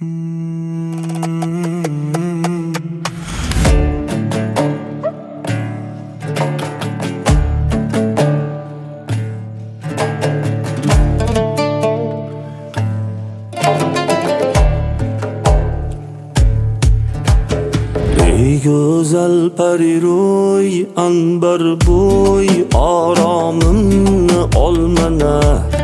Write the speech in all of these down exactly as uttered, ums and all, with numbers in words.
Ey go'zal pariro'y, anbar bo'y, oromimni ol mana.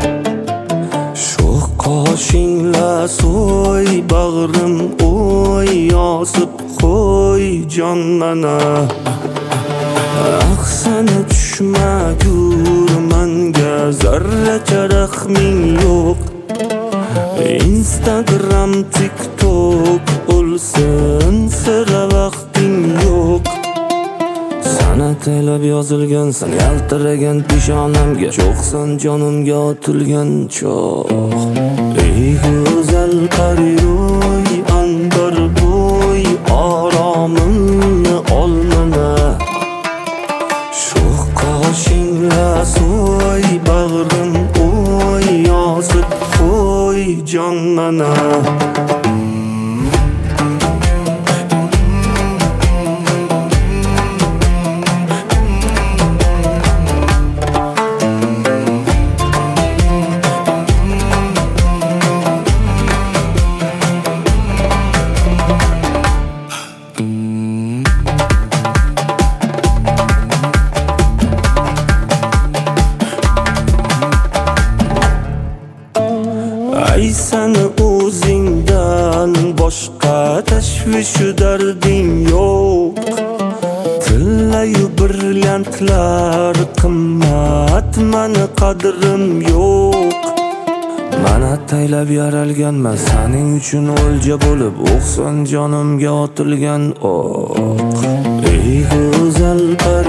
Sho'x qoshingla so'y, bag'rim o'y, yosib qo'y jon mana. Axsana tushmagur manga, zarracha rahming yo'q. Instagram, TikTok o'lsin, sira vaqting yo'q. San'at aylab yozilgansan, yaltiragan peshonamga, cho'qsan jonimga otilgan cho'q. Ey go'zal pariro'y, anbar bo'y, oromimni ol mana. Sho'x qoshingla so'y, bag'rim o'y, yozib qo'y jon mana. Ay seni o'zingdan boshqa tashvishu darding yo'q. Tillayu brilliantlar qimmat, mani qadrim yo'q. Mana taylab yaralganman sening uchun o'lja bo'lib, o'qson jonimga otilgan o'q. Ey go'zal